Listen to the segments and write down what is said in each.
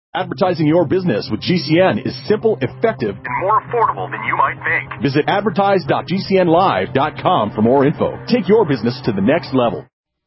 Advertising your business with GCN is simple, effective, and more affordable than you might think. Visit advertise.gcnlive.com for more info. Take your business to the next level.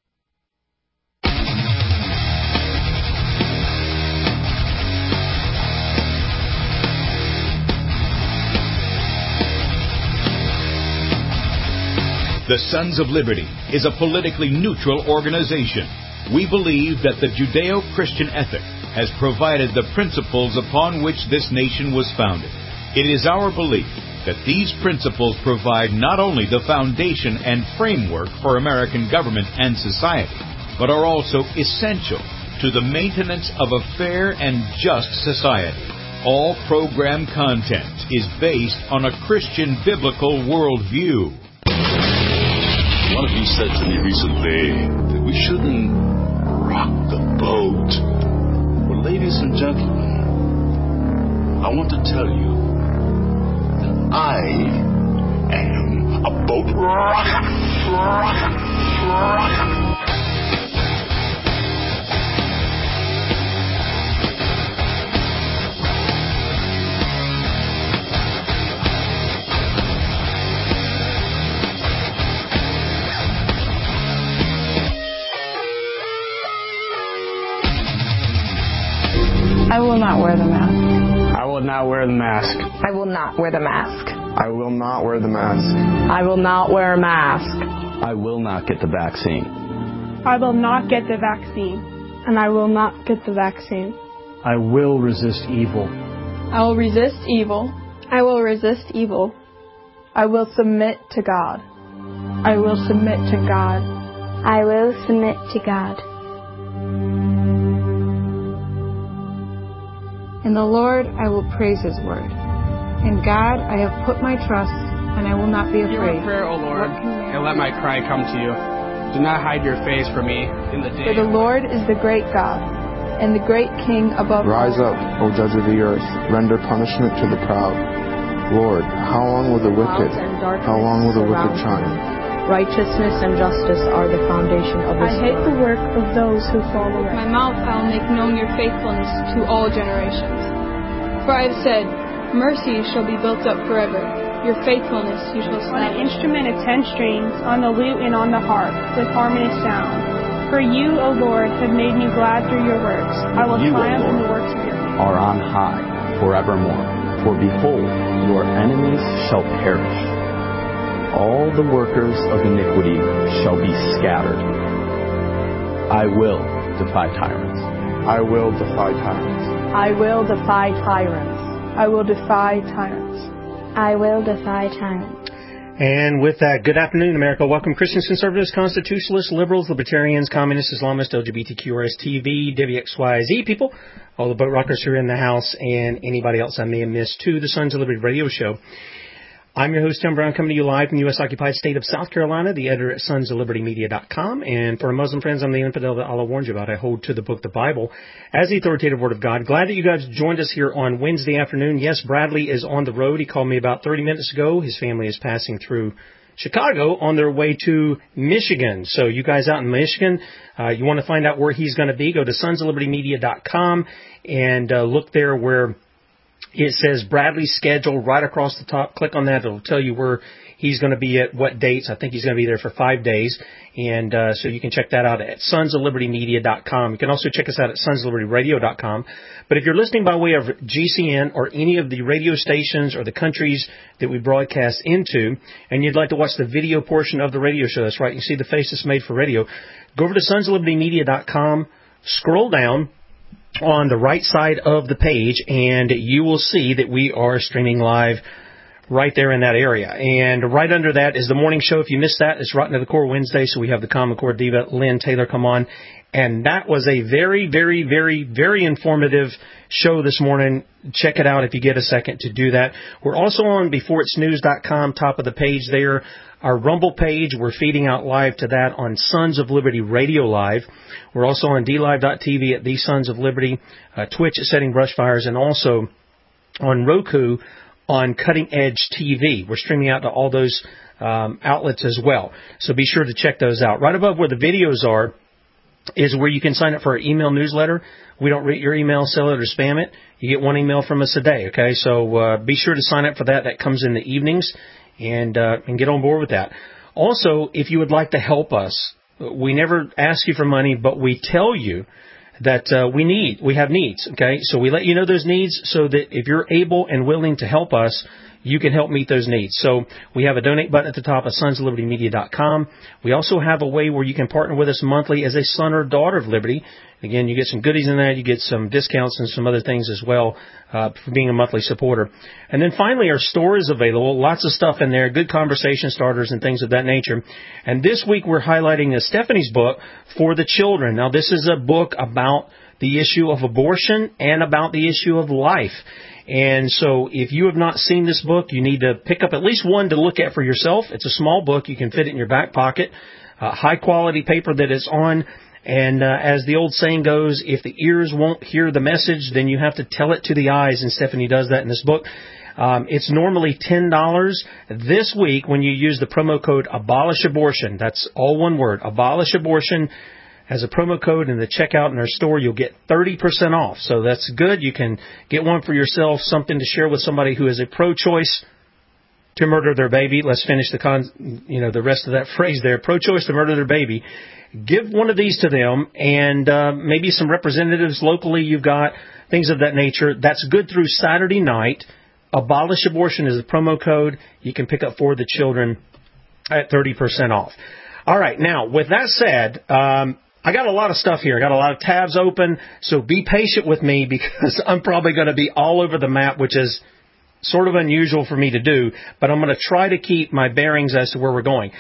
The Sons of Liberty is a politically neutral organization. We believe that the Judeo-Christian ethic has provided the principles upon which this nation was founded. It is our belief that these principles provide not only the foundation and framework for American government and society, but are also essential to the maintenance of a fair and just society. All program content is based on a Christian biblical worldview. One of you said to me recently that we shouldn't rock the boat. Well, ladies and gentlemen, I want to tell you that I am a boat rocker. I will not wear the mask. I will not wear the mask. I will not wear the mask. I will not wear the mask. I will not wear a mask. I will not get the vaccine. I will not get the vaccine. And I will not get the vaccine. I will resist evil. I will resist evil. I will resist evil. I will submit to God. I will submit to God. I will submit to God. In the Lord I will praise His word. In God I have put my trust, and I will not be afraid. Hear my prayer, O Lord, and let my cry come to you. Do not hide your face from me in the day. For the Lord is the great God, and the great King above all. Rise up, O judge of the earth, render punishment to the proud. Lord, how long will the wicked triumph? Righteousness and justice are the foundation of His I hate the work of those who fall away. My mouth I will make known your faithfulness to all generations. For I have said, mercy shall be built up forever. Your faithfulness you shall establish. On an instrument of 10 strings, on the lute and on the harp, with harmonious sound. For you, O Lord, have made me glad through your works. I will triumph in the works of your hands. Are on high forevermore. For behold, your enemies shall perish. All the workers of iniquity shall be scattered. I will defy tyrants. I will defy tyrants. I will defy tyrants. I will defy tyrants. I will defy tyrants. And with that, good afternoon, America. Welcome, Christians, conservatives, constitutionalists, liberals, libertarians, communists, Islamists, LGBTQRS, TV, WXYZ people, all the boat rockers who are in the house, and anybody else I may have missed to the Sons of Liberty radio show. I'm your host, Tim Brown, coming to you live from the U.S.-occupied state of South Carolina, the editor at sonsoflibertymedia.com. And for our Muslim friends, I'm the infidel that Allah warned you about. I hold to the book, the Bible, as the authoritative word of God. Glad that you guys joined us here on Wednesday afternoon. Yes, Bradley is on the road. He called me about 30 minutes ago. His family is passing through Chicago on their way to Michigan. So you guys out in Michigan, you want to find out where he's going to be, go to sonsoflibertymedia.com and look there where it says Bradley's schedule right across the top. Click on that. It'll tell you where he's going to be at what dates. I think he's going to be there for 5 days. And so you can check that out at sonsoflibertymedia.com. You can also check us out at sonsoflibertyradio.com. But if you're listening by way of GCN or any of the radio stations or the countries that we broadcast into, and you'd like to watch the video portion of the radio show, that's right, you see the face that's made for radio, go over to sonsoflibertymedia.com, scroll down on the right side of the page, and you will see that we are streaming live right there in that area. And right under that is the morning show. If you missed that, it's Rotten to the Core Wednesday, so we have the Common Core diva, Lynn Taylor, come on. And that was a very, very, very, very informative show this morning. Check it out if you get a second to do that. We're also on beforeitsnews.com, top of the page there. Our Rumble page, we're feeding out live to that on Sons of Liberty Radio Live. We're also on DLive.tv at The Sons of Liberty, Twitch at Setting Brushfires, and also on Roku on Cutting Edge TV. We're streaming out to all those outlets as well. So be sure to check those out. Right above where the videos are, is where you can sign up for our email newsletter. We don't read your email, sell it, or spam it. You get one email from us a day, okay? So be sure to sign up for that. That comes in the evenings, and get on board with that. Also, if you would like to help us, we never ask you for money, but we tell you that we have needs, okay? So we let you know those needs so that if you're able and willing to help us, you can help meet those needs. So we have a donate button at the top of sonsoflibertymedia.com. We also have a way where you can partner with us monthly as a son or daughter of Liberty. Again, you get some goodies in that. You get some discounts and some other things as well for being a monthly supporter. And then finally, our store is available. Lots of stuff in there, good conversation starters and things of that nature. And this week we're highlighting Stephanie's book, For the Children. Now, this is a book about the issue of abortion and about the issue of life. And so if you have not seen this book, you need to pick up at least one to look at for yourself. It's a small book. You can fit it in your back pocket. High-quality paper that is on. And as the old saying goes, if the ears won't hear the message, then you have to tell it to the eyes. And Stephanie does that in this book. It's normally $10. This week, when you use the promo code ABOLISHABORTION, that's all one word, ABOLISHABORTION, as a promo code in the checkout in our store, you'll get 30% off. So that's good. You can get one for yourself, something to share with somebody who is a pro-choice to murder their baby. Let's finish the rest of that phrase there. Pro-choice to murder their baby. Give one of these to them, and maybe some representatives locally you've got, things of that nature. That's good through Saturday night. Abolish Abortion is the promo code. You can pick up For the Children at 30% off. All right, now, with that said, I got a lot of stuff here. I got a lot of tabs open, so be patient with me because I'm probably going to be all over the map, which is sort of unusual for me to do, but I'm going to try to keep my bearings as to where we're going.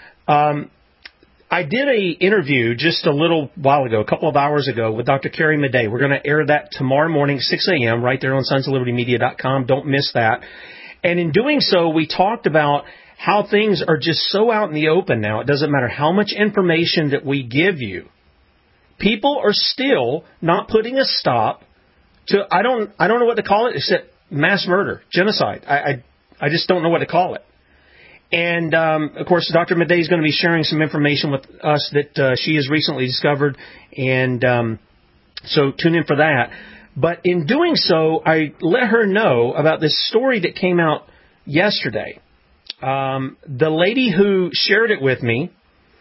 I did an interview just a little while ago, a couple of hours ago, with Dr. Carrie Madej. We're going to air that tomorrow morning, 6 a.m., right there on sonsoflibertymedia.com. Don't miss that. And in doing so, we talked about how things are just so out in the open now. It doesn't matter how much information that we give you. People are still not putting a stop to, I don't know what to call it except mass murder, genocide. I just don't know what to call it. And, of course, Dr. Madej is going to be sharing some information with us that she has recently discovered. And so tune in for that. But in doing so, I let her know about this story that came out yesterday. The lady who shared it with me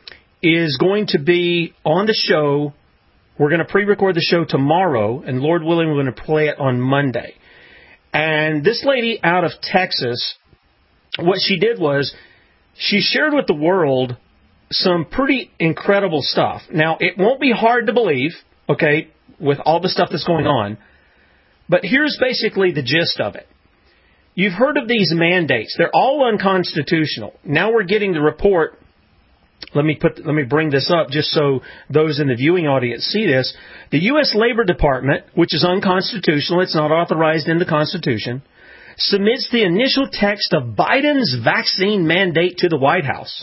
is going to be on the show. We're going to pre-record the show tomorrow, and Lord willing, we're going to play it on Monday. And this lady out of Texas, what she did was she shared with the world some pretty incredible stuff. Now, it won't be hard to believe, okay, with all the stuff that's going on, but here's basically the gist of it. You've heard of these mandates. They're all unconstitutional. Now we're getting the report. Let me bring this up just so those in the viewing audience see this. The U.S. Labor Department, which is unconstitutional, it's not authorized in the Constitution, submits the initial text of Biden's vaccine mandate to the White House.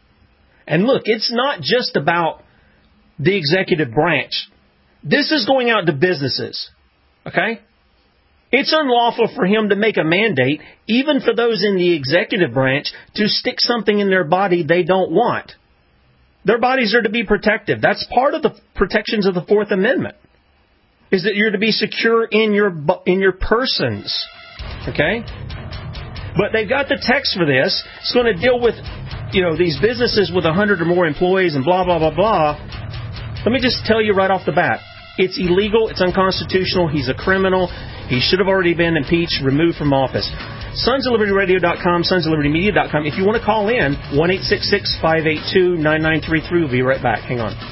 And look, it's not just about the executive branch. This is going out to businesses, okay? It's unlawful for him to make a mandate, even for those in the executive branch, to stick something in their body they don't want. Their bodies are to be protected. That's part of the protections of the Fourth Amendment, is that you're to be secure in your persons. Okay? But they've got the text for this. It's going to deal with, these businesses with 100 or more employees and blah, blah, blah, blah. Let me just tell you right off the bat. It's illegal. It's unconstitutional. He's a criminal. He should have already been impeached, removed from office. SonsOfLibertyRadio.com, SonsOfLibertyMedia.com. If you want to call in, 1-866-582-9933. We'll be right back. Hang on.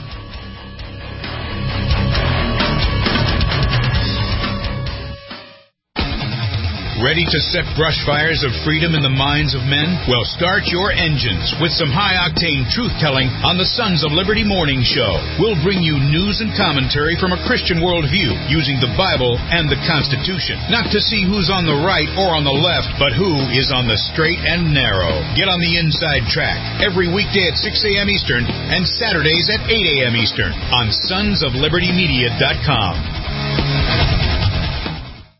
Ready to set brush fires of freedom in the minds of men? Well, start your engines with some high-octane truth-telling on the Sons of Liberty Morning Show. We'll bring you news and commentary from a Christian worldview using the Bible and the Constitution. Not to see who's on the right or on the left, but who is on the straight and narrow. Get on the inside track every weekday at 6 a.m. Eastern and Saturdays at 8 a.m. Eastern on SonsOfLibertyMedia.com.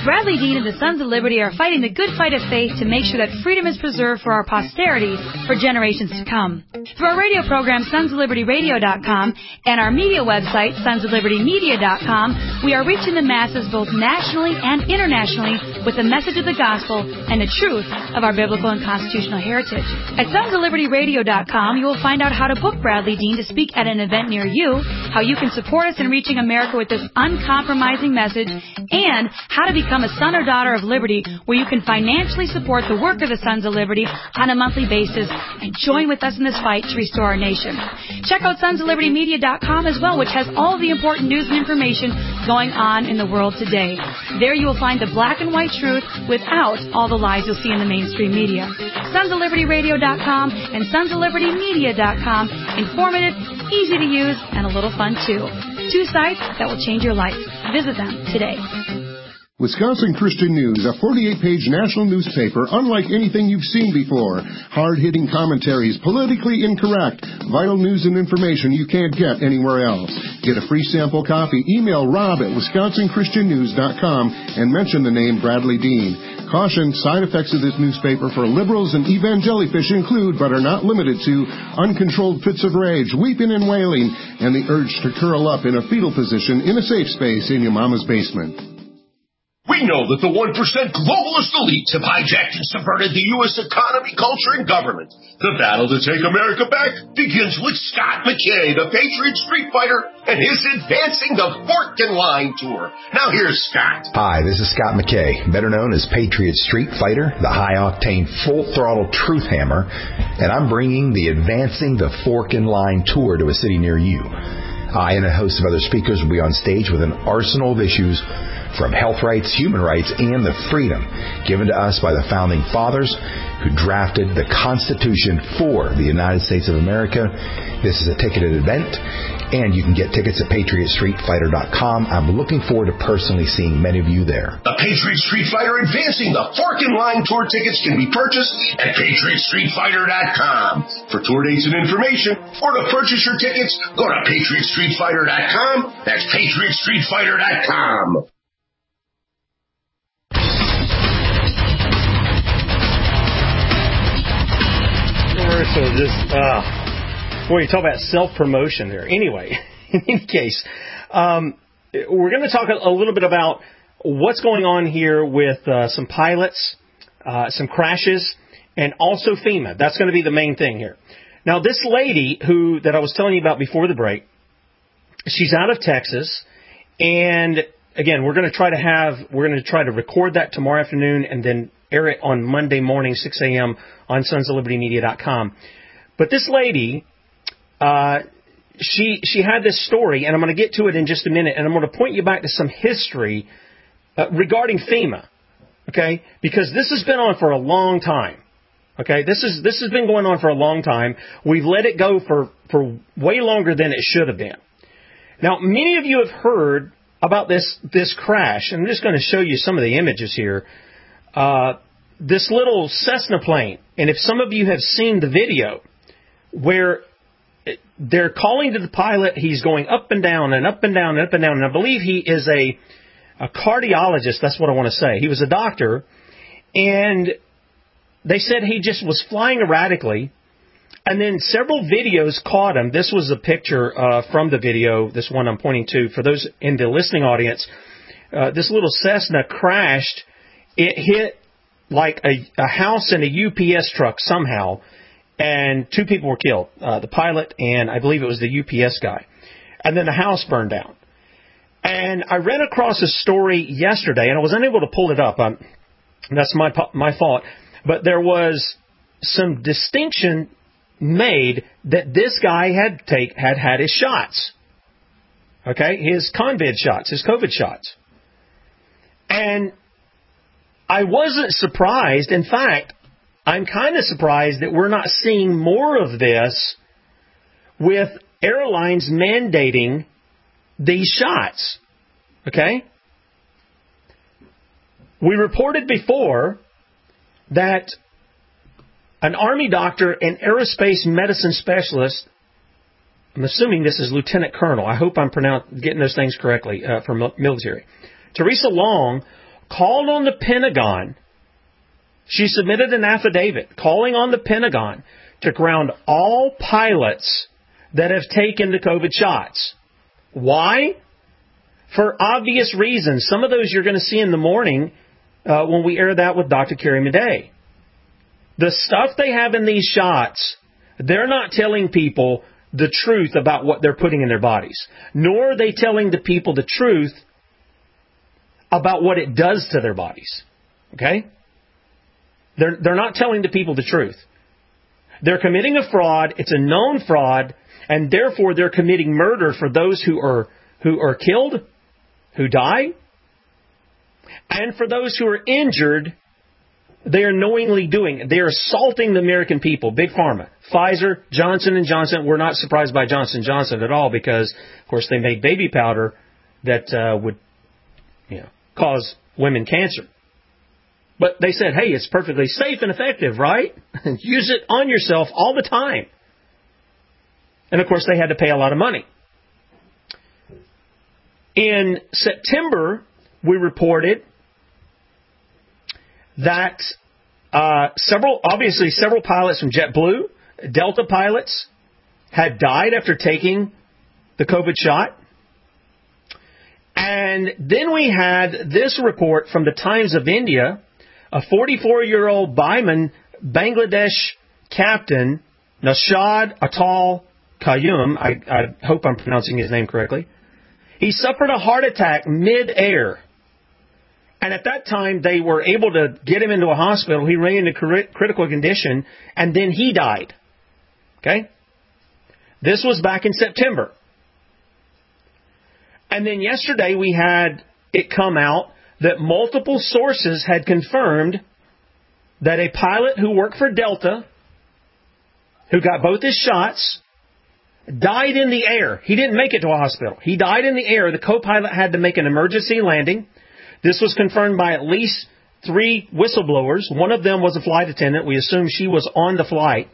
Bradley Dean and the Sons of Liberty are fighting the good fight of faith to make sure that freedom is preserved for our posterity for generations to come. Through our radio program, sonsoflibertyradio.com, and our media website, sonsoflibertymedia.com, we are reaching the masses both nationally and internationally with the message of the gospel and the truth of our biblical and constitutional heritage. At sonsoflibertyradio.com, you will find out how to book Bradley Dean to speak at an event near you, how you can support us in reaching America with this uncompromising message, and how to become a son or daughter of liberty, where you can financially support the work of the Sons of Liberty on a monthly basis and join with us in this fight to restore our nation. Check out sonsoflibertymedia.com as well, which has all the important news and information going on in the world today. There you will find the black and white truth without all the lies you'll see in the mainstream media. sonsoflibertyradio.com and sonsoflibertymedia.com. Informative, easy to use, and a little fun too. 2 sites that will change your life. Visit them today. Wisconsin Christian News, a 48-page national newspaper unlike anything you've seen before. Hard-hitting commentaries, politically incorrect, vital news and information you can't get anywhere else. Get a free sample copy. Email Rob at WisconsinChristianNews.com and mention the name Bradley Dean. Caution, side effects of this newspaper for liberals and evangelifish include, but are not limited to, uncontrolled fits of rage, weeping and wailing, and the urge to curl up in a fetal position in a safe space in your mama's basement. We know that the 1% globalist elites have hijacked and subverted the U.S. economy, culture, and government. The battle to take America back begins with Scott McKay, the Patriot Street Fighter, and his Advancing the Fork and Line Tour. Now here's Scott. Hi, this is Scott McKay, better known as Patriot Street Fighter, the high-octane, full-throttle truth hammer, and I'm bringing the Advancing the Fork and Line Tour to a city near you. I and a host of other speakers will be on stage with an arsenal of issues from health rights, human rights, and the freedom given to us by the Founding Fathers who drafted the Constitution for the United States of America. This is a ticketed event, and you can get tickets at PatriotStreetFighter.com. I'm looking forward to personally seeing many of you there. The Patriot Street Fighter Advancing the Fork and Line Tour tickets can be purchased at PatriotStreetFighter.com. For tour dates and information, or to purchase your tickets, go to PatriotStreetFighter.com. That's PatriotStreetFighter.com. So just, boy, you talk about self-promotion there. Anyway, in any case, we're going to talk a little bit about what's going on here with some pilots, some crashes, and also FEMA. That's going to be the main thing here. Now, this lady that I was telling you about before the break, she's out of Texas, and again, we're going to try to record that tomorrow afternoon and then air it on Monday morning, 6 a.m. on sonsoflibertymedia.com. But this lady, she had this story, and I'm going to get to it in just a minute, and I'm going to point you back to some history regarding FEMA, okay? Because this has been on for a long time, okay? This has been going on for a long time. We've let it go for way longer than it should have been. Now, many of you have heard about this crash, and I'm just going to show you some of the images here. This little Cessna plane, and if some of you have seen the video where they're calling to the pilot, he's going up and down and up and down and up and down, and I believe he is a cardiologist, that's what I want to say. He was a doctor, and they said he just was flying erratically, and then several videos caught him. This was a picture from the video, this one I'm pointing to. For those in the listening audience, this little Cessna crashed. It hit like a house and a UPS truck somehow, and 2 people were killed, the pilot and I believe it was the UPS guy. And then the house burned down. And I ran across a story yesterday, and I was unable to pull it up. That's my fault. But there was some distinction made that this guy had his shots. Okay, his COVID shots. And I wasn't surprised. In fact, I'm kind of surprised that we're not seeing more of this with airlines mandating these shots. Okay? We reported before that an Army doctor and aerospace medicine specialist, I'm assuming this is Lieutenant Colonel, I hope I'm getting those things correctly for military, Teresa Long, called on the Pentagon. She submitted an affidavit calling on the Pentagon to ground all pilots that have taken the COVID shots. Why? For obvious reasons. Some of those you're going to see in the morning when we air that with Dr. Carrie Madej. The stuff they have in these shots, they're not telling people the truth about what they're putting in their bodies, nor are they telling the people the truth about what it does to their bodies. Okay? They're not telling the people the truth. They're committing a fraud. It's a known fraud, and therefore they're committing murder for those who are killed, who die, and for those who are injured. They are knowingly doing it. They are assaulting the American people. Big Pharma, Pfizer, Johnson & Johnson. We're not surprised by Johnson & Johnson at all because, of course, they make baby powder that would cause women cancer. But they said, hey, it's perfectly safe and effective, right? Use it on yourself all the time. And, of course, they had to pay a lot of money. In September, we reported that several pilots from JetBlue, Delta pilots, had died after taking the COVID shot. And then we had this report from the Times of India, a 44-year-old Biman Bangladesh captain, Nashad Atal Qayyum, I hope I'm pronouncing his name correctly. He suffered a heart attack mid-air. And at that time, they were able to get him into a hospital. He ran into critical condition, and then he died. Okay? This was back in September. And then yesterday, we had it come out that multiple sources had confirmed that a pilot who worked for Delta, who got both his shots, died in the air. He didn't make it to a hospital. He died in the air. The co-pilot had to make an emergency landing. This was confirmed by at least 3 whistleblowers. One of them was a flight attendant. We assume she was on the flight.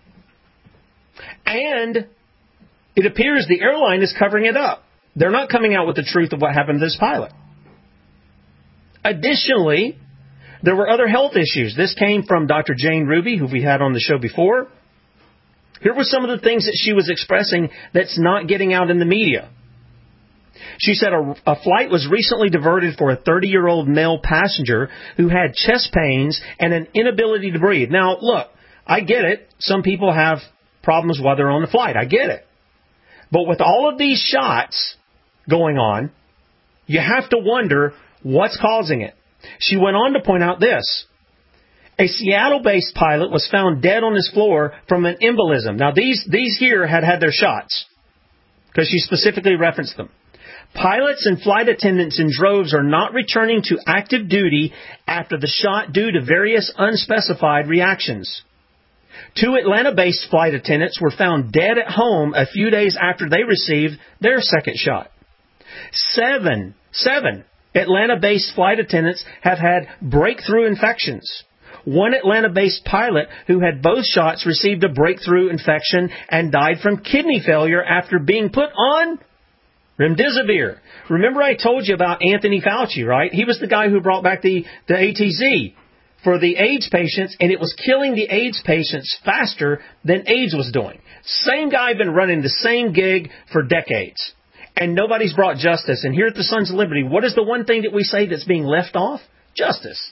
And it appears the airline is covering it up. They're not coming out with the truth of what happened to this pilot. Additionally, there were other health issues. This came from Dr. Jane Ruby, who we had on the show before. Here were some of the things that she was expressing that's not getting out in the media. She said a flight was recently diverted for a 30-year-old male passenger who had chest pains and an inability to breathe. Now, look, I get it. Some people have problems while they're on the flight. I get it. But with all of these shots going on, you have to wonder what's causing it. She went on to point out this. A Seattle-based pilot was found dead on his floor from an embolism. Now, these here had their shots because she specifically referenced them. Pilots and flight attendants in droves are not returning to active duty after the shot due to various unspecified reactions. 2 Atlanta-based flight attendants were found dead at home a few days after they received their second shot. 7 Atlanta-based flight attendants have had breakthrough infections. 1 Atlanta-based pilot who had both shots received a breakthrough infection and died from kidney failure after being put on Remdesivir. Remember I told you about Anthony Fauci, right? He was the guy who brought back the ATZ for the AIDS patients, and it was killing the AIDS patients faster than AIDS was doing. Same guy been running the same gig for decades, and nobody's brought justice. And here at the Sons of Liberty, what is the one thing that we say that's being left off? Justice.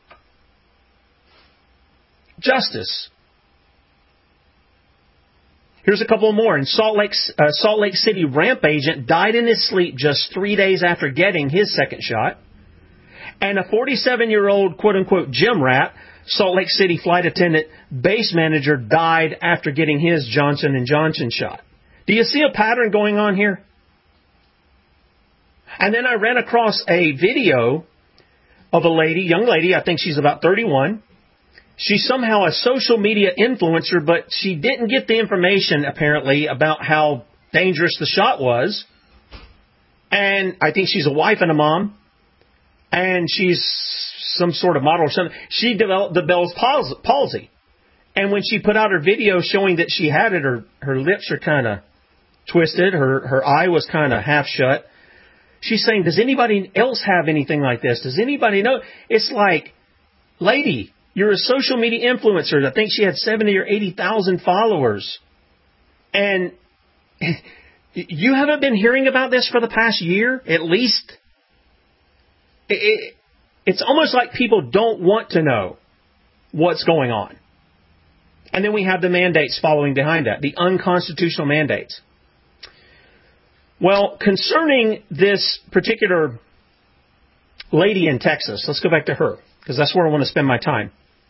Justice. Here's a couple more. In Salt Lake City, ramp agent died in his sleep just 3 days after getting his second shot. And a 47-year-old, quote-unquote, gym rat, Salt Lake City flight attendant base manager died after getting his Johnson & Johnson shot. Do you see a pattern going on here? And then I ran across a video of a lady, young lady, I think she's about 31. She's somehow a social media influencer, but she didn't get the information, apparently, about how dangerous the shot was. And I think she's a wife and a mom. And she's some sort of model or something. She developed the Bell's palsy. And when she put out her video showing that she had it, her lips are kind of twisted. Her eye was kind of half shut. She's saying, does anybody else have anything like this? Does anybody know? It's like, lady, you're a social media influencer. I think she had 70 or 80,000 followers. And you haven't been hearing about this for the past year, at least? It's almost like people don't want to know what's going on. And then we have the mandates following behind that, the unconstitutional mandates. Well, concerning this particular lady in Texas, let's go back to her, because that's where I want to spend my time.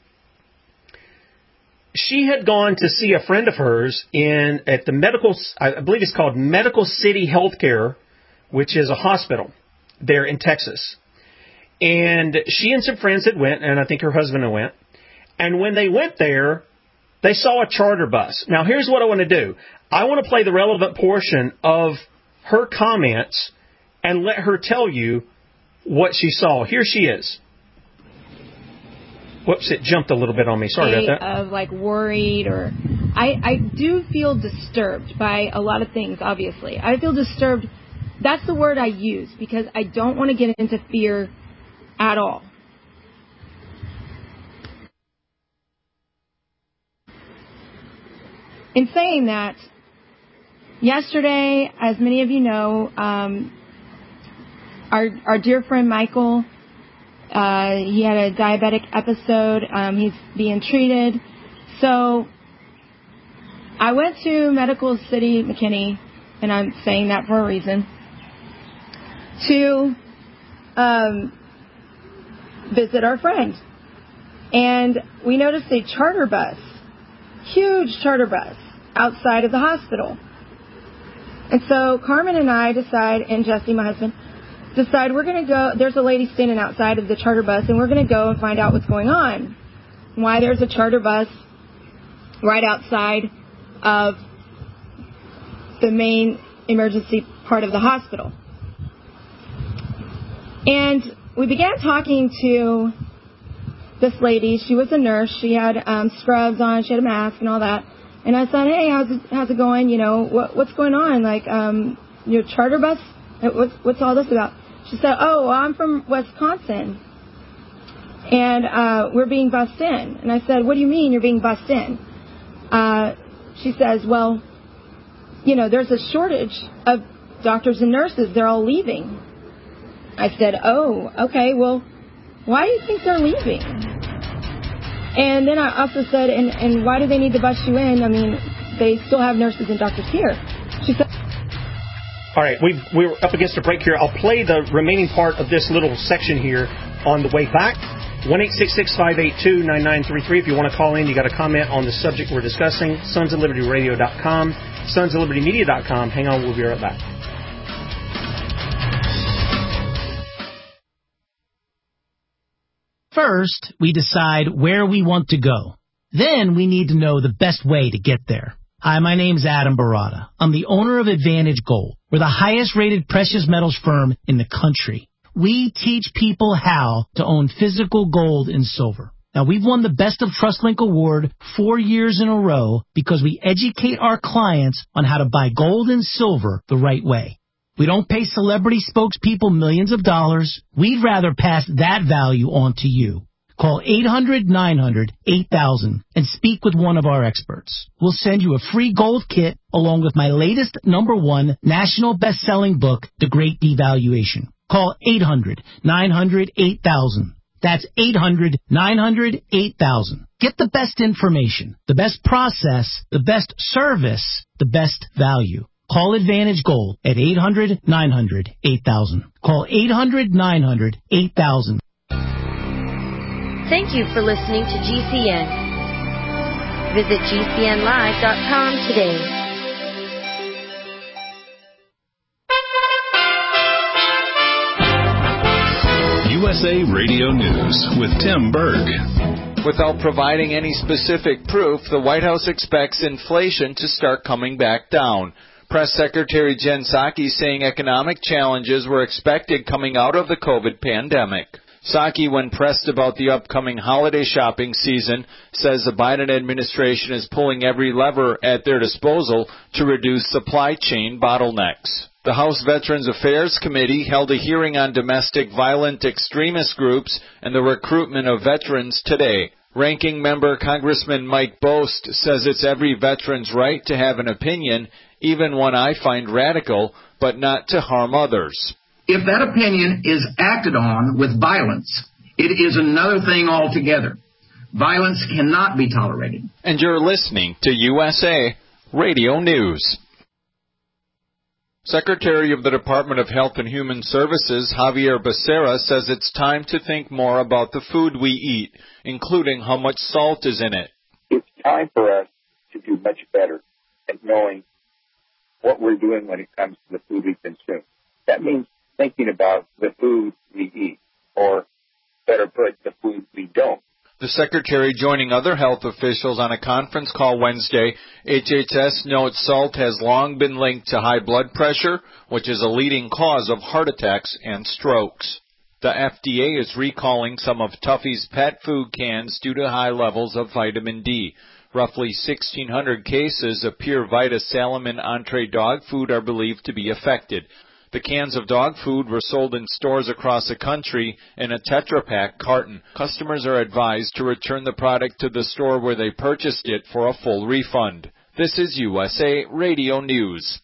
She had gone to see a friend of hers at the medical, I believe it's called Medical City Healthcare, which is a hospital there in Texas. And she and some friends had went, and I think her husband had went. And when they went there, they saw a charter bus. Now, here's what I want to do. I want to play the relevant portion of her comments and let her tell you what she saw. Here she is. Whoops, it jumped a little bit on me. Sorry about that. Of like worried or... I do feel disturbed by a lot of things, obviously. I feel disturbed. That's the word I use because I don't want to get into fear at all. In saying that, yesterday, as many of you know, our dear friend Michael, he had a diabetic episode. He's being treated. So I went to Medical City McKinney, and I'm saying that for a reason, to visit our friend. And we noticed a charter bus, huge charter bus, outside of the hospital. And so Carmen and I decide, and Jesse, my husband, decide we're going to go. There's a lady standing outside of the charter bus, and we're going to go and find out what's going on. Why there's a charter bus right outside of the main emergency part of the hospital. And we began talking to this lady. She was a nurse. She had scrubs on. She had a mask and all that. And I said, hey, how's it going? You know, what's going on? Like, your charter bus? What's all this about? She said, oh, I'm from Wisconsin. And we're being bussed in. And I said, what do you mean you're being bussed in? She says, well, you know, there's a shortage of doctors and nurses. They're all leaving. I said, oh, okay, well, why do you think they're leaving? And then I also said, and why do they need to bus you in? I mean, they still have nurses and doctors here. She said... All right, we're up against a break here. I'll play the remaining part of this little section here on the way back. 1-866-582-9933. If you want to call in, you got a comment on the subject we're discussing. sonsoflibertyradio.com, sonsoflibertymedia.com. Hang on, we'll be right back. First, we decide where we want to go. Then we need to know the best way to get there. Hi, my name's Adam Barada. I'm the owner of Advantage Gold. We're the highest-rated precious metals firm in the country. We teach people how to own physical gold and silver. Now, we've won the Best of TrustLink Award 4 years in a row because we educate our clients on how to buy gold and silver the right way. We don't pay celebrity spokespeople millions of dollars. We'd rather pass that value on to you. Call 800-900-8000 and speak with one of our experts. We'll send you a free gold kit along with my latest #1 national best-selling book, The Great Devaluation. Call 800-900-8000. That's 800-900-8000. Get the best information, the best process, the best service, the best value. Call Advantage Gold at 800-900-8000. Call 800-900-8000. Thank you for listening to GCN. Visit GCNlive.com today. USA Radio News with Tim Berg. Without providing any specific proof, the White House expects inflation to start coming back down. Press Secretary Jen Psaki saying economic challenges were expected coming out of the COVID pandemic. Psaki, when pressed about the upcoming holiday shopping season, says the Biden administration is pulling every lever at their disposal to reduce supply chain bottlenecks. The House Veterans Affairs Committee held a hearing on domestic violent extremist groups and the recruitment of veterans today. Ranking member Congressman Mike Bost says it's every veteran's right to have an opinion, even one I find radical, but not to harm others. If that opinion is acted on with violence, it is another thing altogether. Violence cannot be tolerated. And you're listening to USA Radio News. Secretary of the Department of Health and Human Services, Javier Becerra, says it's time to think more about the food we eat, including how much salt is in it. It's time for us to do much better at knowing what we're doing when it comes to the food we consume. That means thinking about the food we eat, or better put, the food we don't. The Secretary joining other health officials on a conference call Wednesday. HHS notes salt has long been linked to high blood pressure, which is a leading cause of heart attacks and strokes. The FDA is recalling some of Tuffy's pet food cans due to high levels of vitamin D. Roughly 1,600 cases of pure Vita Salomon entree dog food are believed to be affected. The cans of dog food were sold in stores across the country in a Tetra Pak carton. Customers are advised to return the product to the store where they purchased it for a full refund. This is USA Radio News.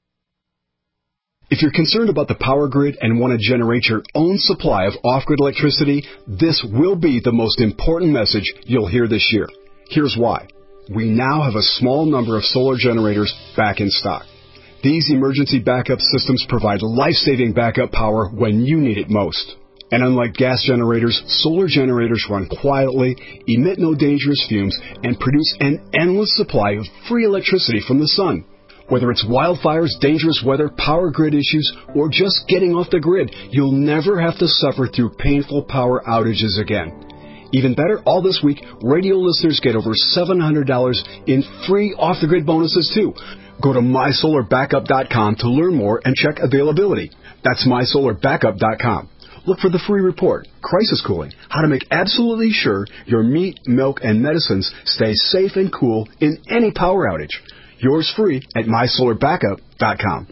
If you're concerned about the power grid and want to generate your own supply of off-grid electricity, this will be the most important message you'll hear this year. Here's why. We now have a small number of solar generators back in stock. These emergency backup systems provide life-saving backup power when you need it most. And unlike gas generators, solar generators run quietly, emit no dangerous fumes, and produce an endless supply of free electricity from the sun. Whether it's wildfires, dangerous weather, power grid issues, or just getting off the grid, you'll never have to suffer through painful power outages again. Even better, all this week, radio listeners get over $700 in free off-the-grid bonuses, too. Go to mysolarbackup.com to learn more and check availability. That's mysolarbackup.com. Look for the free report, Crisis Cooling, how to make absolutely sure your meat, milk, and medicines stay safe and cool in any power outage. Yours free at mysolarbackup.com.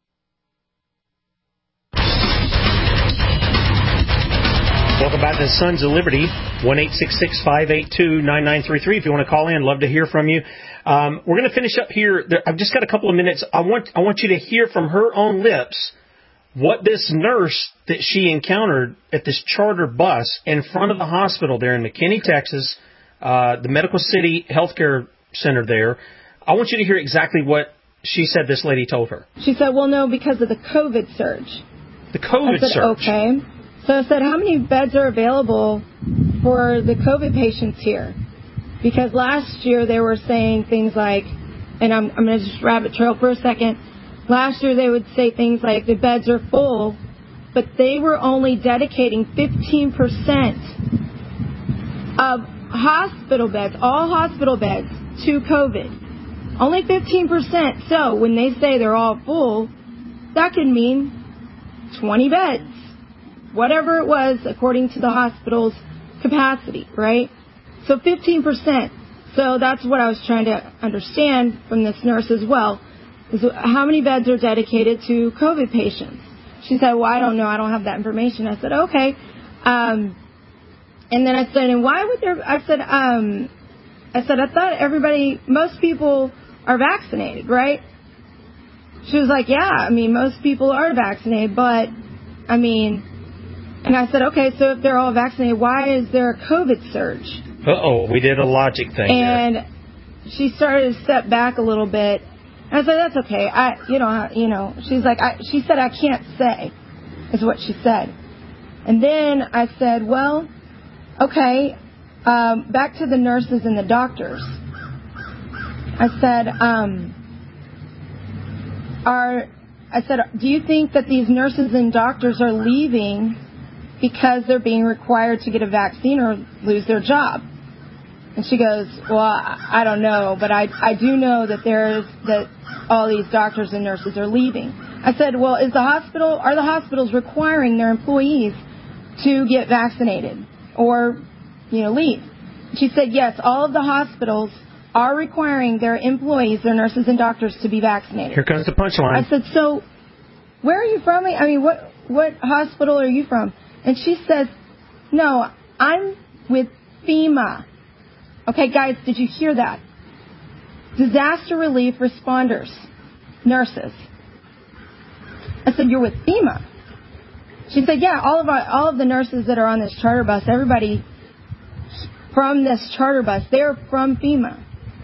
Welcome back to Sons of Liberty, 1-866-582-9933. If you want to call in, love to hear from you. We're going to finish up here. I've just got a couple of minutes. I want you to hear from her own lips what this nurse that she encountered at this charter bus in front of the hospital there in McKinney, Texas, the Medical City Healthcare Center there. I want you to hear exactly what she said this lady told her. She said, well, no, because of the COVID surge. The COVID surge? I said, okay. So I said, how many beds are available for the COVID patients here? Because last year they were saying things like, and I'm going to just rabbit trail for a second. Last year they would say things like the beds are full, but they were only dedicating 15% of hospital beds, all hospital beds, to COVID. Only 15%. So when they say they're all full, that could mean 20 beds. Whatever it was according to the hospital's capacity, right? So 15%. So that's what I was trying to understand from this nurse as well, is how many beds are dedicated to COVID patients. She said, well, I don't know. I don't have that information. I said, okay. And then I said, and why would there, I said, I thought most people are vaccinated, right? She was like, yeah, I mean, most people are vaccinated, but, I mean, and I said, okay, so if they're all vaccinated, why is there a COVID surge? Uh-oh, we did a logic thing and there. She started to step back a little bit. And I said, that's okay. She's like, she said, I can't say, is what she said. And then I said, well, okay, back to the nurses and the doctors. I said, do you think that these nurses and doctors are leaving because they're being required to get a vaccine or lose their job? And she goes, well, I don't know, but I do know that that all these doctors and nurses are leaving. I said, well, are the hospitals requiring their employees to get vaccinated or, leave? She said, yes, all of the hospitals are requiring their employees, their nurses and doctors, to be vaccinated. Here comes the punchline. I said, so where are you from? I mean, what hospital are you from? And she says, no, I'm with FEMA. Okay, guys, did you hear that? Disaster relief responders, nurses. I said, you're with FEMA? She said, yeah, all of the nurses that are on this charter bus, everybody from this charter bus, they're from FEMA.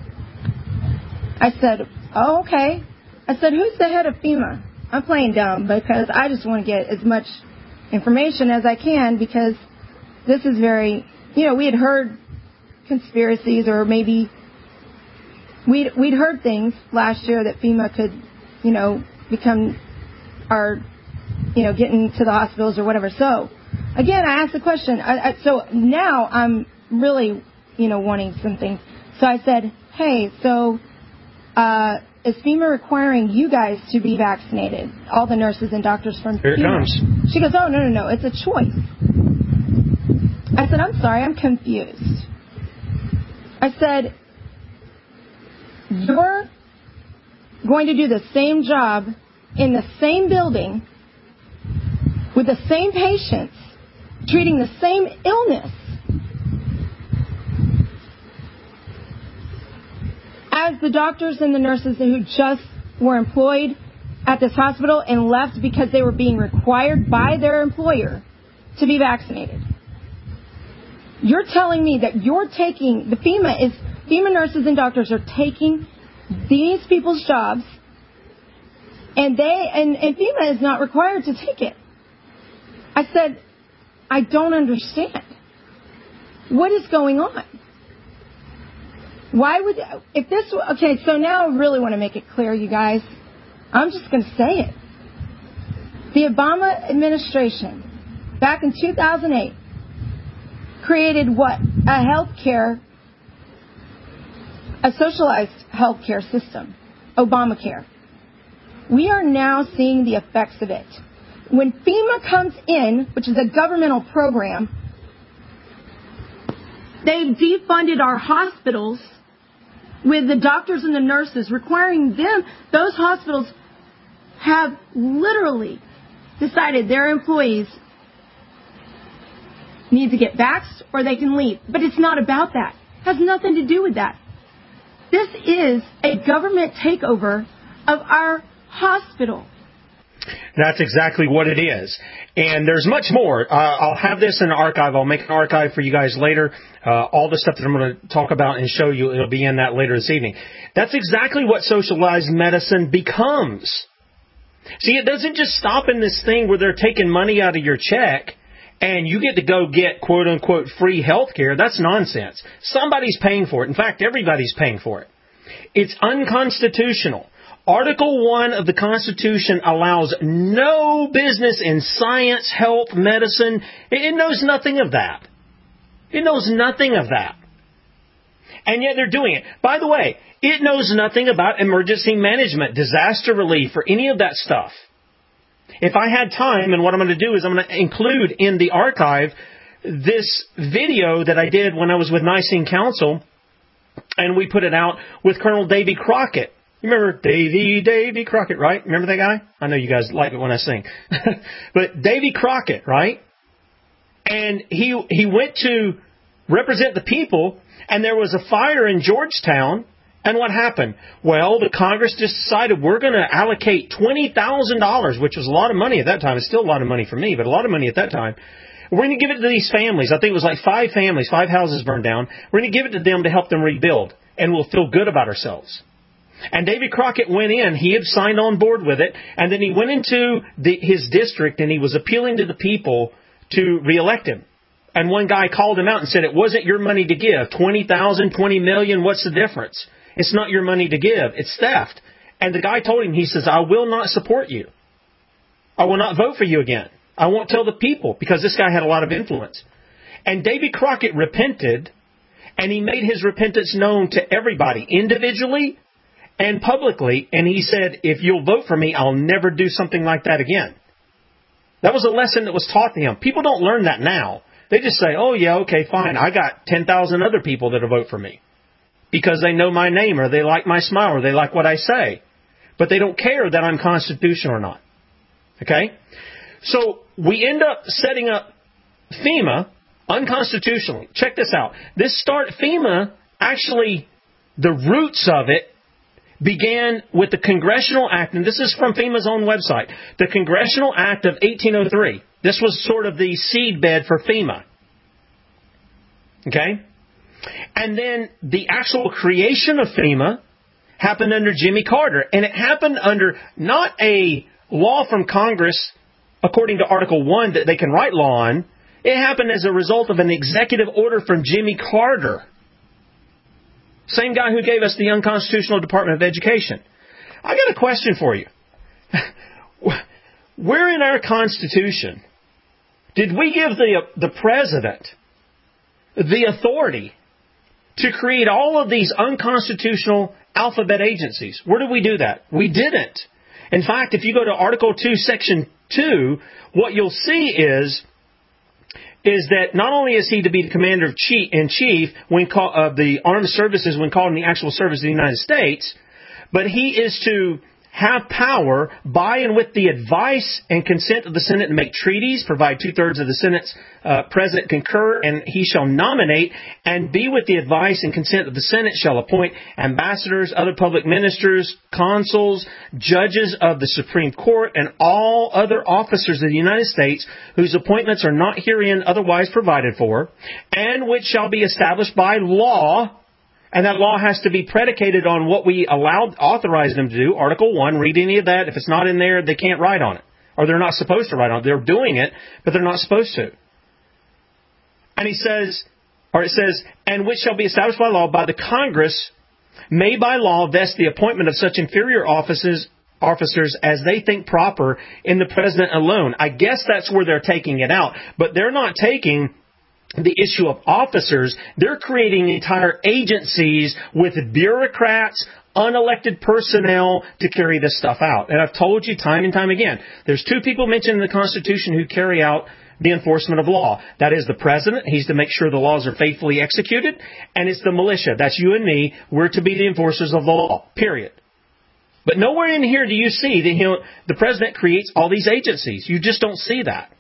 I said, oh, okay. I said, who's the head of FEMA? I'm playing dumb because I just want to get as much information as I can, because this is very, we had heard conspiracies, or maybe we'd heard things last year that FEMA could, become our, getting to the hospitals or whatever. So, again, I asked the question. So now I'm really, wanting something. So I said, hey, so is FEMA requiring you guys to be vaccinated? All the nurses and doctors from Here FEMA. It comes. She goes, oh, no, it's a choice. I said, I'm sorry, I'm confused. I said, you're going to do the same job in the same building with the same patients, treating the same illness as the doctors and the nurses who just were employed at this hospital and left because they were being required by their employer to be vaccinated. You're telling me that you're taking, FEMA nurses and doctors are taking these people's jobs, and FEMA is not required to take it. I said, I don't understand. What is going on? Why would, okay, so now I really want to make it clear, you guys. I'm just going to say it. The Obama administration, back in 2008, created what? A socialized health care system, Obamacare. We are now seeing the effects of it. When FEMA comes in, which is a governmental program, they defunded our hospitals with the doctors and the nurses, requiring them, those hospitals have literally decided their employees need to get vaxxed or they can leave. But it's not about that. It has nothing to do with that. This is a government takeover of our hospital. That's exactly what it is. And there's much more. I'll have this in an archive. I'll make an archive for you guys later. All the stuff that I'm going to talk about and show you, it'll be in that later this evening. That's exactly what socialized medicine becomes. See, it doesn't just stop in this thing where they're taking money out of your check and you get to go get, quote-unquote, free health care. That's nonsense. Somebody's paying for it. In fact, everybody's paying for it. It's unconstitutional. Article 1 of the Constitution allows no business in science, health, medicine. It knows nothing of that. It knows nothing of that. And yet they're doing it. By the way, it knows nothing about emergency management, disaster relief, or any of that stuff. If I had time, and what I'm going to do is I'm going to include in the archive this video that I did when I was with Nicene Council, and we put it out with Colonel Davy Crockett. You remember Davy Crockett, right? Remember that guy? I know you guys like it when I sing. But Davy Crockett, right? And he went to represent the people, and there was a fire in Georgetown. And what happened? Well, the Congress just decided we're going to allocate $20,000, which was a lot of money at that time. It's still a lot of money for me, but a lot of money at that time. We're going to give it to these families. I think it was like 5 families, 5 houses burned down. We're going to give it to them to help them rebuild, and we'll feel good about ourselves. And Davy Crockett went in. He had signed on board with it, and then he went into his district, and he was appealing to the people to reelect him. And one guy called him out and said, it wasn't your money to give. 20,000, 20 million, what's the difference? It's not your money to give. It's theft. And the guy told him, he says, I will not support you. I will not vote for you again. I won't tell the people, because this guy had a lot of influence. And Davy Crockett repented, and he made his repentance known to everybody, individually and publicly. And he said, if you'll vote for me, I'll never do something like that again. That was a lesson that was taught to him. People don't learn that now. They just say, oh, yeah, okay, fine. I got 10,000 other people that will vote for me because they know my name or they like my smile or they like what I say. But they don't care that I'm constitutional or not. Okay? So we end up setting up FEMA unconstitutionally. Check this out. FEMA, actually, the roots of it began with the Congressional Act, and this is from FEMA's own website, the Congressional Act of 1803. This was sort of the seedbed for FEMA. Okay? And then the actual creation of FEMA happened under Jimmy Carter, and it happened under not a law from Congress, according to Article 1, that they can write law on. It happened as a result of an executive order from Jimmy Carter. Same guy who gave us the unconstitutional Department of Education. I got a question for you. Where in our Constitution did we give the President the authority to create all of these unconstitutional alphabet agencies? Where did we do that? We didn't. In fact, if you go to Article 2, Section 2, what you'll see is that not only is he to be the Commander-in-Chief of the armed services when called in the actual service of the United States, but he is to have power by and with the advice and consent of the Senate to make treaties, provide 2/3 of the Senate's President concur, and he shall nominate, and be with the advice and consent of the Senate shall appoint ambassadors, other public ministers, consuls, judges of the Supreme Court, and all other officers of the United States whose appointments are not herein otherwise provided for, and which shall be established by law. And that law has to be predicated on what we authorized them to do. Article 1, read any of that. If it's not in there, they can't write on it. Or they're not supposed to write on it. They're doing it, but they're not supposed to. And it says, and which shall be established by law by the Congress, may by law vest the appointment of such inferior officers as they think proper in the President alone. I guess that's where they're taking it out. But they're not taking the issue of officers. They're creating entire agencies with bureaucrats, unelected personnel to carry this stuff out. And I've told you time and time again, there's two people mentioned in the Constitution who carry out the enforcement of law. That is the President. He's to make sure the laws are faithfully executed. And it's the militia. That's you and me. We're to be the enforcers of the law. Period. But nowhere in here do you see that the President creates all these agencies. You just don't see that.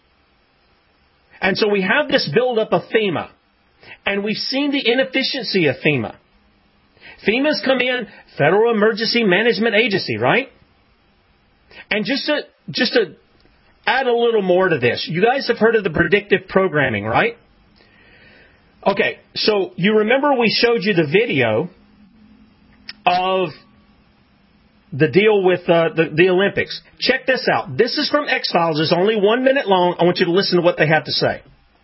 And so we have this buildup of FEMA. And we've seen the inefficiency of FEMA. FEMA's come in, Federal Emergency Management Agency, right? And just to add a little more to this, you guys have heard of the predictive programming, right? Okay, so you remember we showed you the video of the deal with the Olympics. Check this out. This is from X-Files. It's only 1 minute long. I want you to listen to what they have to say.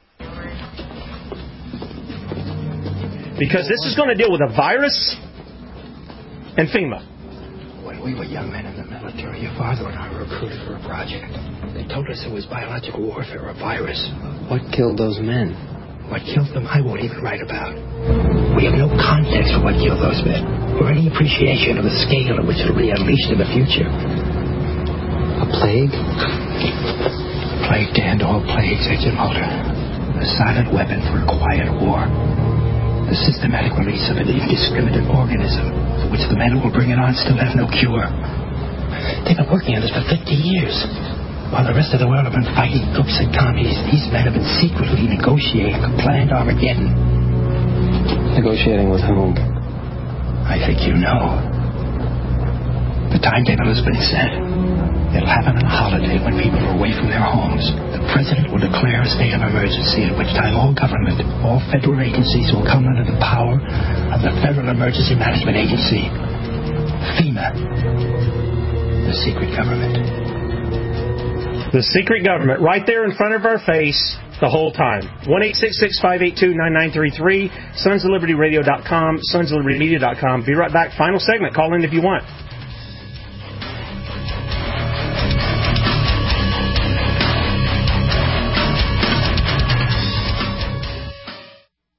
Because this is going to deal with a virus and FEMA. When we were young men in the military, your father and I were recruited for a project. They told us it was biological warfare, a virus. What killed those men? What killed them, I won't even write about. We have no context for what killed those men, or any appreciation of the scale at which it will be unleashed in the future. A plague? A plague to end all plagues, Agent Mulder. A silent weapon for a quiet war. The systematic release of an indiscriminate organism for which the men who will bring it on still have no cure. They've been working on this for 50 years. While the rest of the world have been fighting crooks and commies, these men have been secretly negotiating a planned Armageddon. Negotiating with whom? I think you know. The timetable has been set. It'll happen on a holiday when people are away from their homes. The President will declare a state of emergency, at which time all government, all federal agencies will come under the power of the Federal Emergency Management Agency, FEMA, the secret government. The secret government, right there in front of our face the whole time. 1-866-582-9933, sonsoflibertyradio.com, sonsoflibertymedia.com. Be right back. Final segment. Call in if you want.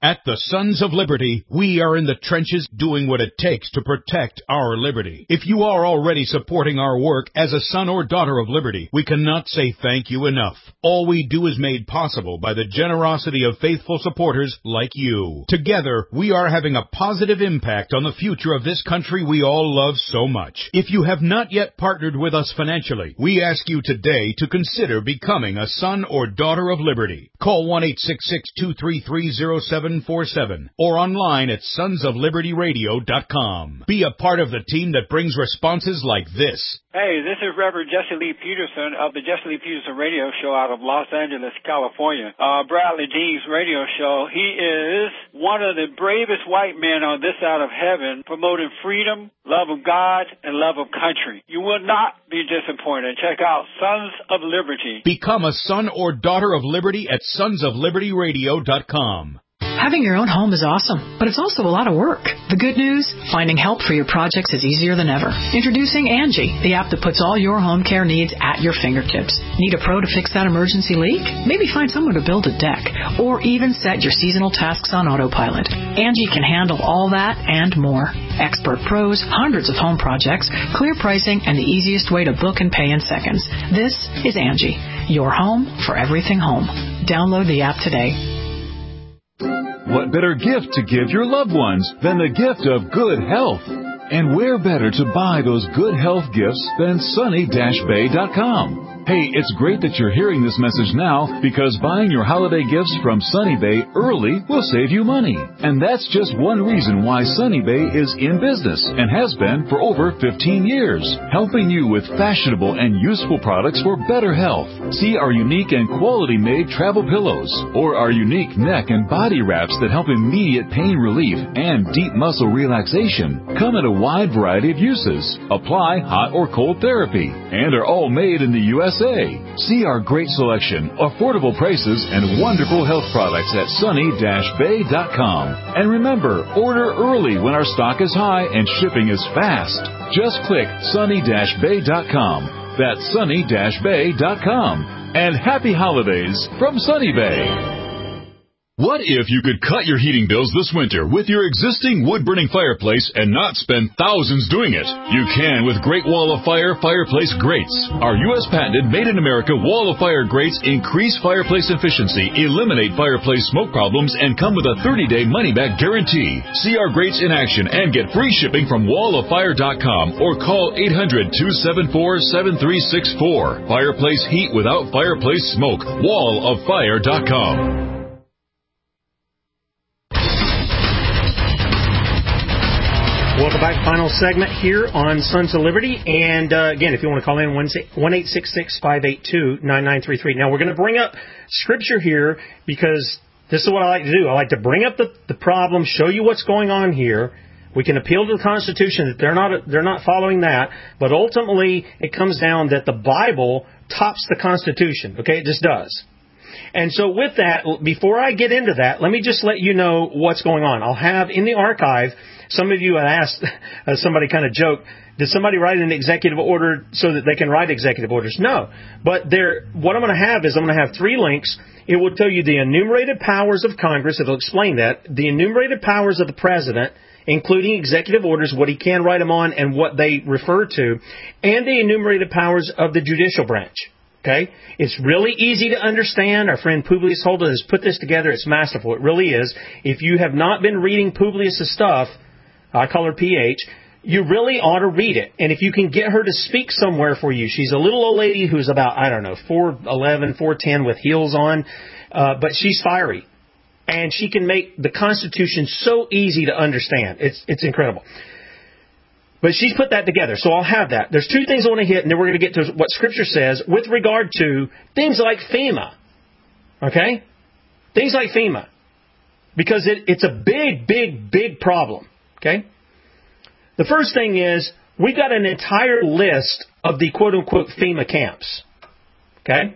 At the Sons of Liberty, we are in the trenches doing what it takes to protect our liberty. If you are already supporting our work as a son or daughter of liberty, we cannot say thank you enough. All we do is made possible by the generosity of faithful supporters like you. Together, we are having a positive impact on the future of this country we all love so much. If you have not yet partnered with us financially, we ask you today to consider becoming a son or daughter of liberty. Call 1-866-233-0747 or online at sonsoflibertyradio.com. Be a part of the team that brings responses like this. Hey, this is Reverend Jesse Lee Peterson of the Jesse Lee Peterson Radio Show out of Los Angeles, California. Bradley Dean's radio show. He is one of the bravest white men on this side of heaven, promoting freedom, love of God, and love of country. You will not be disappointed. Check out Sons of Liberty. Become a son or daughter of liberty at sonsoflibertyradio.com. Having your own home is awesome, but it's also a lot of work. The good news? Finding help for your projects is easier than ever. Introducing Angie, the app that puts all your home care needs at your fingertips. Need a pro to fix that emergency leak? Maybe find someone to build a deck, or even set your seasonal tasks on autopilot. Angie can handle all that and more. Expert pros, hundreds of home projects, clear pricing, and the easiest way to book and pay in seconds. This is Angie, your home for everything home. Download the app today. What better gift to give your loved ones than the gift of good health? And where better to buy those good health gifts than sunny-bay.com? Hey, it's great that you're hearing this message now, because buying your holiday gifts from Sunny Bay early will save you money. And that's just one reason why Sunny Bay is in business and has been for over 15 years, helping you with fashionable and useful products for better health. See our unique and quality-made travel pillows, or our unique neck and body wraps that help immediate pain relief and deep muscle relaxation. Come in a wide variety of uses, apply hot or cold therapy, and are all made in the USA. See our great selection, affordable prices, and wonderful health products at sunny-bay.com. And remember, order early when our stock is high and shipping is fast. Just click sunny-bay.com. That's sunny-bay.com. And happy holidays from Sunny Bay. What if you could cut your heating bills this winter with your existing wood-burning fireplace and not spend thousands doing it? You can with Great Wall of Fire fireplace grates. Our U.S. patented made-in-America Wall of Fire grates increase fireplace efficiency, eliminate fireplace smoke problems, and come with a 30-day money-back guarantee. See our grates in action and get free shipping from walloffire.com or call 800-274-7364. Fireplace heat without fireplace smoke. walloffire.com. Welcome back. Final segment here on Sons of Liberty. And again, if you want to call in, 1-866-582-9933. Now, we're going to bring up Scripture here because this is what I like to do. I like to bring up the problem, show you what's going on here. We can appeal to the Constitution that they're not following that, but ultimately it comes down that the Bible tops the Constitution. Okay, it just does. And so with that, before I get into that, let me just let you know what's going on. I'll have in the archive, some of you had asked, somebody kind of joked, did somebody write an executive order so that they can write executive orders? No. But what I'm going to have is I'm going to have 3 links. It will tell you the enumerated powers of Congress. It will explain that. The enumerated powers of the President, including executive orders, what he can write them on and what they refer to, and the enumerated powers of the judicial branch. Okay? It's really easy to understand. Our friend Publius Holden has put this together. It's masterful. It really is. If you have not been reading Publius' stuff, I call her PH, you really ought to read it. And if you can get her to speak somewhere for you, she's a little old lady who's about, 4'11", 4'10", with heels on, but she's fiery. And she can make the Constitution so easy to understand. It's incredible. But she's put that together, so I'll have that. There's 2 things I want to hit, and then we're going to get to what Scripture says with regard to things like FEMA. Okay? Things like FEMA. Because it's a big, big, big problem. Okay? The first thing is, we've got an entire list of the quote-unquote FEMA camps. Okay?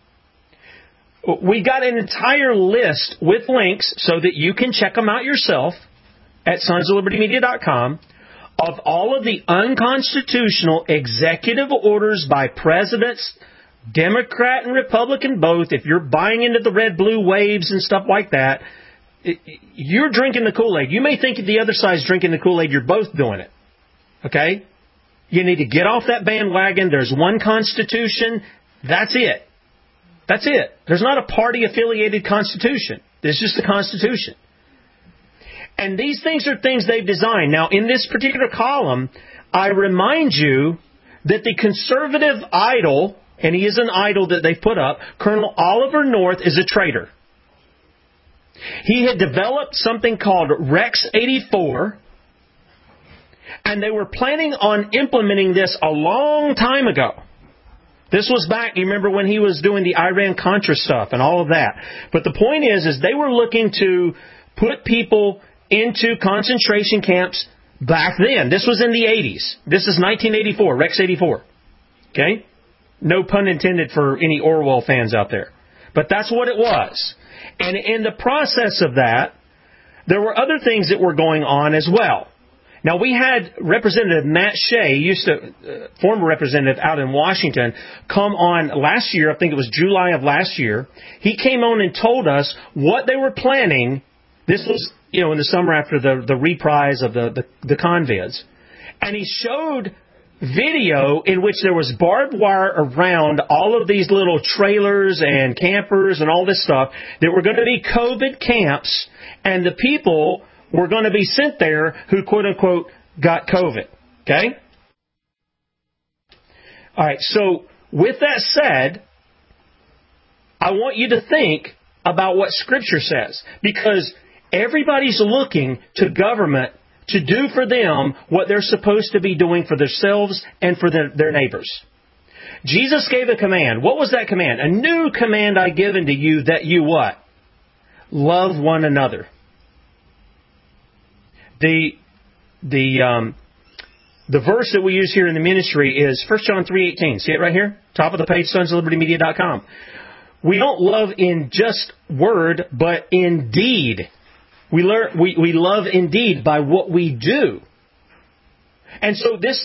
We got an entire list with links so that you can check them out yourself at sonsoflibertymedia.com of all of the unconstitutional executive orders by presidents, Democrat and Republican both. If you're buying into the red-blue waves and stuff like that, you're drinking the Kool-Aid. You may think the other side's drinking the Kool-Aid. You're both doing it. Okay? You need to get off that bandwagon. There's one Constitution. That's it. That's it. There's not a party-affiliated Constitution. There's just a Constitution. And these things are things they've designed. Now, in this particular column, I remind you that the conservative idol, and he is an idol that they've put up, Colonel Oliver North is a traitor. He had developed something called Rex 84, and they were planning on implementing this a long time ago. This was back, you remember when he was doing the Iran-Contra stuff and all of that. But the point is they were looking to put people into concentration camps back then. This was in the 80s. This is 1984, Rex 84. Okay? No pun intended for any Orwell fans out there. But that's what it was. And in the process of that, there were other things that were going on as well. Now, we had Representative Matt Shea, former representative out in Washington, come on last year. I think it was July of last year. He came on and told us what they were planning. This was, in the summer after the reprise of the convids. And he showed video in which there was barbed wire around all of these little trailers and campers and all this stuff that were going to be COVID camps, and the people were going to be sent there who, quote-unquote, got COVID. Okay? All right, so with that said, I want you to think about what Scripture says, because everybody's looking to government to do for them what they're supposed to be doing for themselves and for their neighbors. Jesus gave a command. What was that command? A new command I give unto you, that you what? Love one another. The verse that we use here in the ministry is 1 John 3:18. See it right here? Top of the page, sonsoflibertymedia.com. We don't love in just word, but in deed. We love indeed by what we do. And so this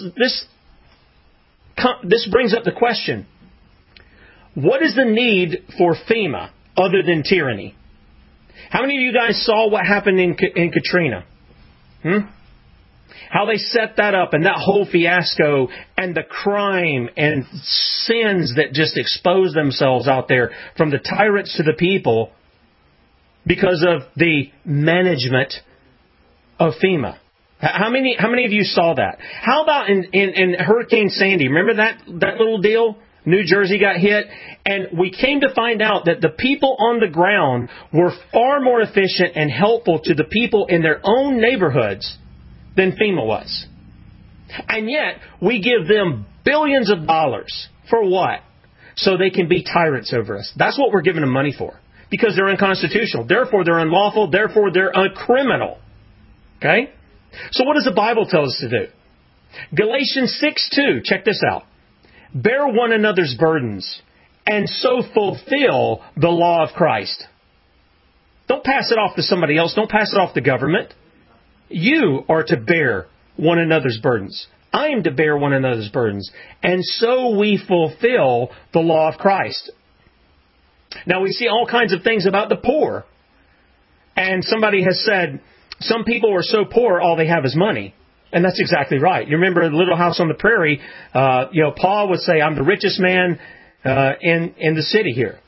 brings up the question, what is the need for FEMA other than tyranny? How many of you guys saw what happened in Katrina? How they set that up and that whole fiasco and the crime and sins that just expose themselves out there from the tyrants to the people because of the management of FEMA. How many of you saw that? How about in Hurricane Sandy? Remember that little deal? New Jersey got hit, and we came to find out that the people on the ground were far more efficient and helpful to the people in their own neighborhoods than FEMA was. And yet, we give them billions of dollars. For what? So they can be tyrants over us. That's what we're giving them money for. Because they're unconstitutional. Therefore, they're unlawful. Therefore, they're a criminal. Okay? So what does the Bible tell us to do? Galatians 6:2. Check this out. Bear one another's burdens, and so fulfill the law of Christ. Don't pass it off to somebody else. Don't pass it off to government. You are to bear one another's burdens. I am to bear one another's burdens. And so we fulfill the law of Christ. Now, we see all kinds of things about the poor. And somebody has said, some people are so poor, all they have is money. And that's exactly right. You remember Little House on the Prairie, Paul would say, I'm the richest man in the city here.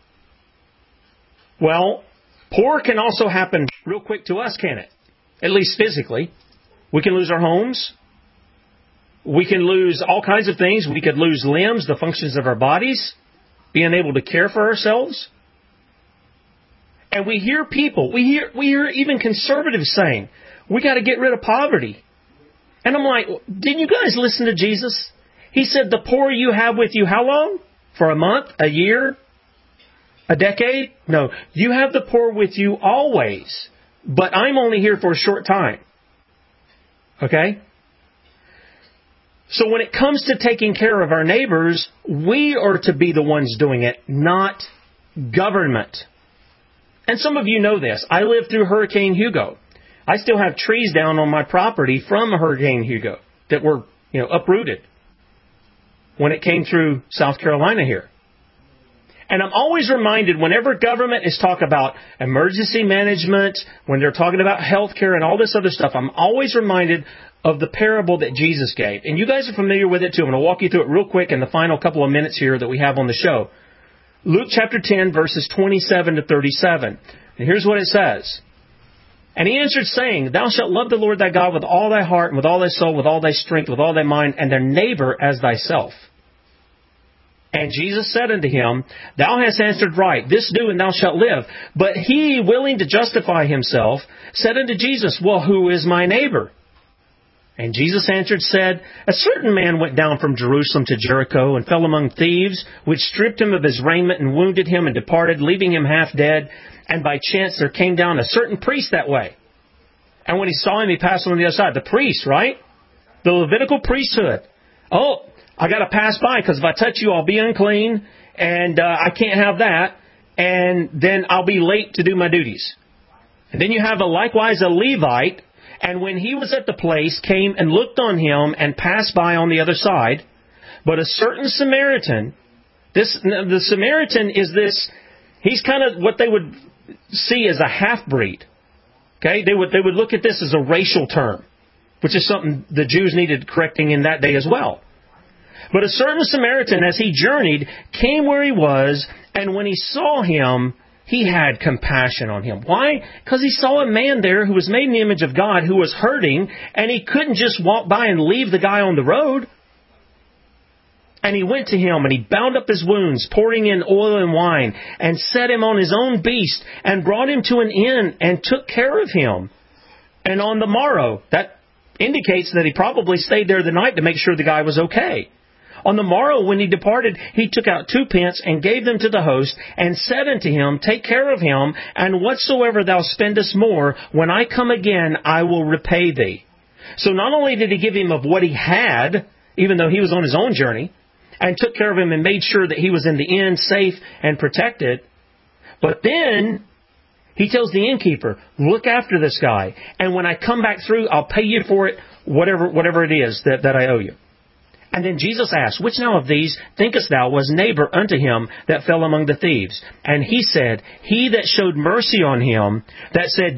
Well, poor can also happen real quick to us, can it? At least physically. We can lose our homes. We can lose all kinds of things. We could lose limbs, the functions of our bodies, being able to care for ourselves. And we hear people, we hear even conservatives saying, we got to get rid of poverty. And I'm like, didn't you guys listen to Jesus? He said, the poor you have with you how long? For a month? A year? A decade? No, you have the poor with you always. But I'm only here for a short time. Okay? So when it comes to taking care of our neighbors, we are to be the ones doing it, not government. And some of you know this. I lived through Hurricane Hugo. I still have trees down on my property from Hurricane Hugo that were, uprooted when it came through South Carolina here. And I'm always reminded whenever government is talking about emergency management, when they're talking about health care and all this other stuff, I'm always reminded of the parable that Jesus gave. And you guys are familiar with it too. I'm going to walk you through it real quick in the final couple of minutes here that we have on the show. Luke chapter 10, verses 27 to 37. And here's what it says. And he answered, saying, Thou shalt love the Lord thy God with all thy heart, and with all thy soul, with all thy strength, with all thy mind, and thy neighbor as thyself. And Jesus said unto him, Thou hast answered right, this do, and thou shalt live. But he, willing to justify himself, said unto Jesus, Well, who is my neighbor? And Jesus answered, said, A certain man went down from Jerusalem to Jericho, and fell among thieves, which stripped him of his raiment, and wounded him, and departed, leaving him half dead. And by chance there came down a certain priest that way. And when he saw him, he passed on the other side. The priest, right? The Levitical priesthood. Oh, I got to pass by, because if I touch you, I'll be unclean, and I can't have that, and then I'll be late to do my duties. And then you have likewise a Levite, and when he was at the place, came and looked on him and passed by on the other side. But a certain Samaritan, the Samaritan is this, he's kind of what they would see as a half-breed. Okay, they would look at this as a racial term, which is something the Jews needed correcting in that day as well. But a certain Samaritan, as he journeyed, came where he was, and when he saw him, he had compassion on him. Why? Because he saw a man there who was made in the image of God, who was hurting, and he couldn't just walk by and leave the guy on the road. And he went to him, and he bound up his wounds, pouring in oil and wine, and set him on his own beast, and brought him to an inn, and took care of him. And on the morrow, that indicates that he probably stayed there the night to make sure the guy was okay. On the morrow, when he departed, he took out 2 pence and gave them to the host, and said unto him, Take care of him, and whatsoever thou spendest more, when I come again, I will repay thee. So not only did he give him of what he had, even though he was on his own journey, and took care of him and made sure that he was in the inn safe and protected, but then he tells the innkeeper, Look after this guy, and when I come back through, I'll pay you for it, whatever it is that I owe you. And then Jesus asked, Which now of these thinkest thou was neighbor unto him that fell among the thieves? And he said, He that showed mercy on him. Then said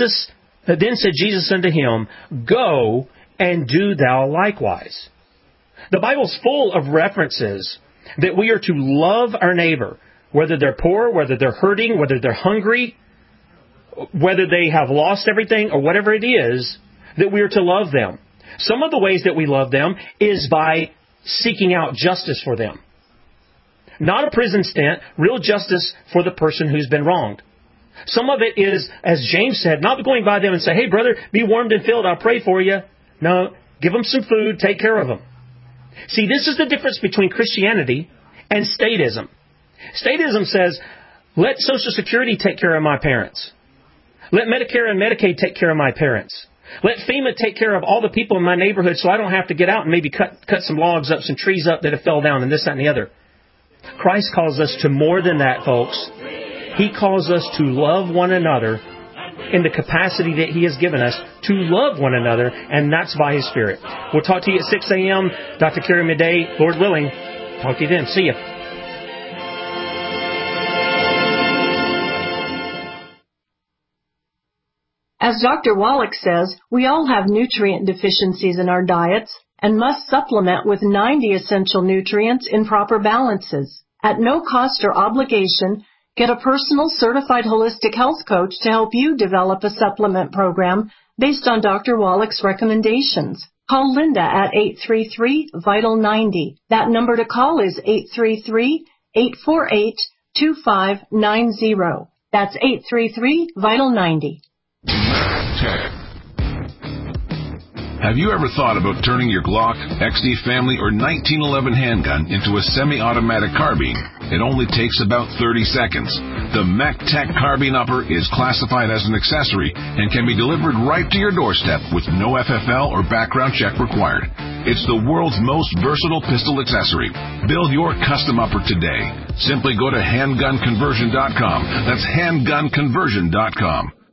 Jesus unto him, Go and do thou likewise. The Bible's full of references that we are to love our neighbor, whether they're poor, whether they're hurting, whether they're hungry, whether they have lost everything, or whatever it is, that we are to love them. Some of the ways that we love them is by seeking out justice for them. Not a prison stint, real justice for the person who's been wronged. Some of it is, as James said, not going by them and say, Hey, brother, be warmed and filled, I'll pray for you. No, give them some food, take care of them. See, this is the difference between Christianity and statism. Statism says, let Social Security take care of my parents. Let Medicare and Medicaid take care of my parents. Let FEMA take care of all the people in my neighborhood so I don't have to get out and maybe cut some logs up, some trees up that have fell down and this, that, and the other. Christ calls us to more than that, folks. He calls us to love one another in the capacity that He has given us to love one another, and that's by His Spirit. We'll talk to you at 6 a.m. Dr. Kerry Madej, Lord willing. Talk to you then. See you. As Dr. Wallach says, we all have nutrient deficiencies in our diets and must supplement with 90 essential nutrients in proper balances. At no cost or obligation, get a personal certified holistic health coach to help you develop a supplement program based on Dr. Wallach's recommendations. Call Linda at 833-VITAL-90. That number to call is 833-848-2590. That's 833-VITAL-90. Have you ever thought about turning your Glock, XD Family, or 1911 handgun into a semi-automatic carbine? It only takes about 30 seconds. The MacTech Carbine Upper is classified as an accessory and can be delivered right to your doorstep with no FFL or background check required. It's the world's most versatile pistol accessory. Build your custom upper today. Simply go to handgunconversion.com. That's handgunconversion.com.